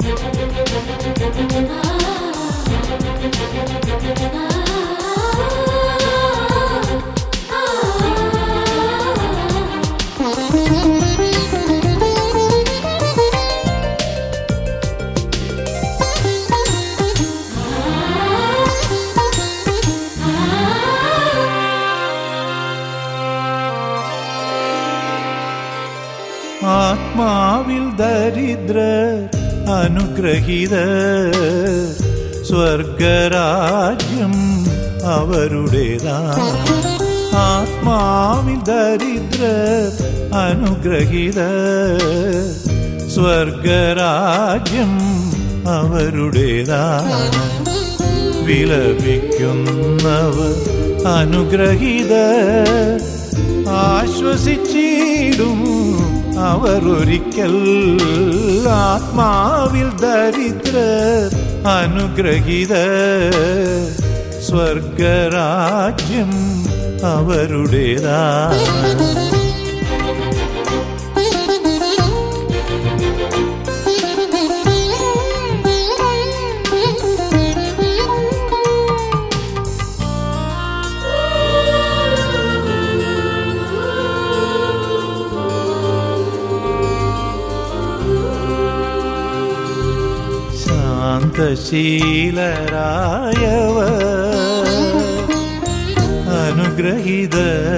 ആത്മാവിൽ ദരിദ്ര അനുഗ്രഹീത സ്വർഗരാജ്യം അവരുടേതാണ്. ആത്മാവിൽ ദരിദ്ര അനുഗ്രഹീത സ്വർഗരാജ്യം അവരുടേതാണ്. വിലപിക്കുന്നവർ അനുഗ്രഹീത ആശ്വസിച്ചിടും അവർ ഒരിക്കൽ. ആത്മാവിൽ ദരിദ്ര അനുഗ്രഹീത സ്വർഗരാജ്യം അവരുടേതാണ്. ശാന്തശീലരായവർ അനുഗ്രഹീത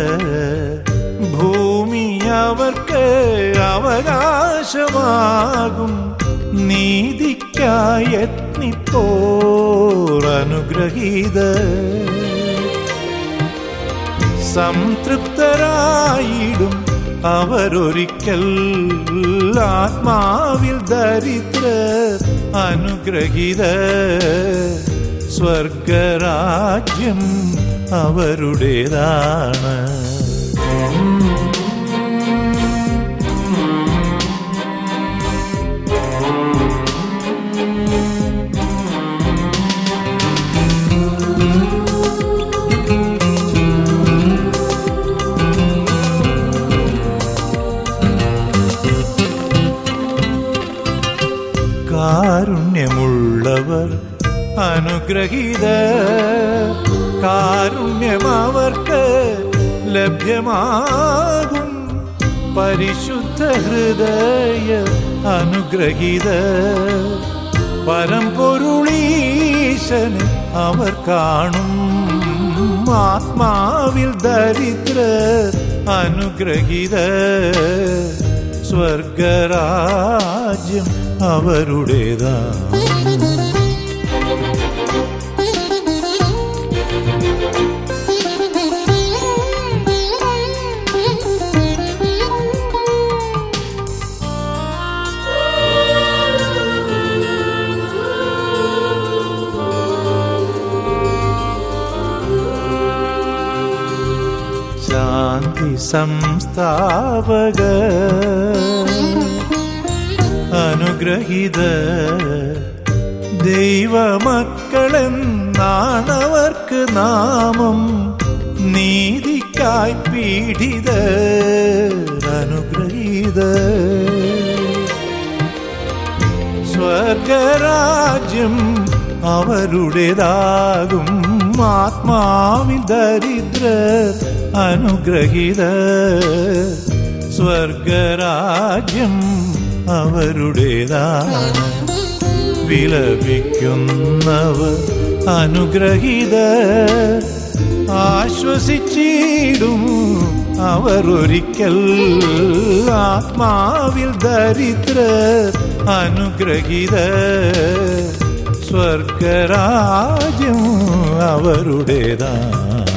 ഭൂമി അവർക്ക് അവകാശമാകും. നീതിക്കായി യത്നിപ്പോർ അനുഗ്രഹീത സംതൃപ്തരായിടും അവരൊരിക്കൽ. ആത്മാവിൽ ദരിദ്ര അനുഗ്രഹീത സ്വർഗരാജ്യം അവരുടേതാണ്. കാരുണ്യമുള്ളവർ അനുഗ്രഹീത കാരുണ്യം അവർക്ക് ലഭ്യമാകും. പരിശുദ്ധ ഹൃദയ അനുഗ്രഹീത പരമ്പൊരുളീശനെ അവർ കാണും. ആത്മാവിൽ ദരിദ്ര അനുഗ്രഹീത സ്വർഗരാജ്യം അവരുടേതാണ്. ശാന്തി സംസ്ഥാപക അനുഗ്രഹീത ദൈവമക്കളെന്നാണവർക്ക് നാമം. നീതിക്കായി പീഡിത അനുഗ്രഹീത സ്വർഗരാജ്യം അവരുടേതാകും. ആത്മാവിൽ ദരിദ്ര അനുഗ്രഹീത സ്വർഗരാജ്യം അവരുടേതാണ്. വിലപിക്കുന്നവർ അനുഗ്രഹീത ആശ്വസിച്ചിടും അവർ ഒരിക്കൽ. ആത്മാവിൽ ദരിദ്ര അനുഗ്രഹീത സ്വർഗരാജ്യം അവരുടേതാണ്.